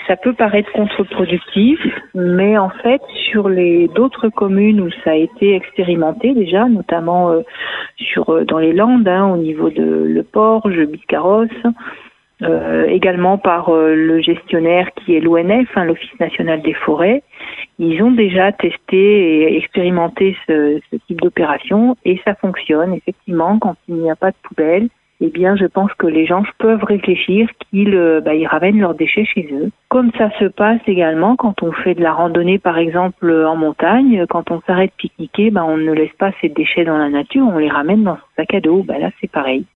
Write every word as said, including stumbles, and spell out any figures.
ça peut paraître contre-productif, mais en fait, sur les d'autres communes où ça a été expérimenté déjà, notamment euh, sur euh, dans les Landes, hein, au niveau de Le Porge, Biscarrosse, euh, également par euh, le gestionnaire qui est l'O N F, hein, l'Office national des forêts, ils ont déjà testé et expérimenté ce, ce type d'opération et ça fonctionne. Effectivement, quand il n'y a pas de poubelle, eh bien, je pense que les gens peuvent réfléchir qu'ils euh, bah, ils ramènent leurs déchets chez eux. Comme ça se passe également quand on fait de la randonnée, par exemple, en montagne, quand on s'arrête pique-niquer, bah, on ne laisse pas ces déchets dans la nature, on les ramène dans son sac à dos. Bah, là, c'est pareil.